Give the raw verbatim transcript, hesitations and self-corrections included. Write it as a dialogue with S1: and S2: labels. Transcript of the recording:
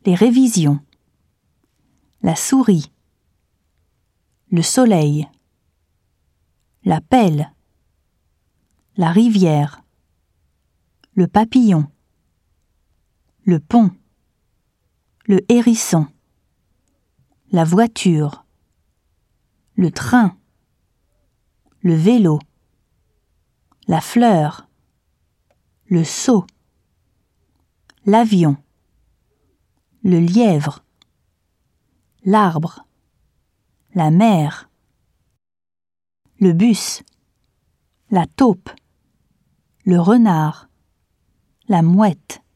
S1: les révisions, la souris, le soleil, la pelle, la rivière, le papillon, le pont, le hérisson, la voiture, le train, le vélo, la fleur, le seau, l'avion, le lièvre, l'arbre, la mer, le bus, la taupe, le renard, la mouette,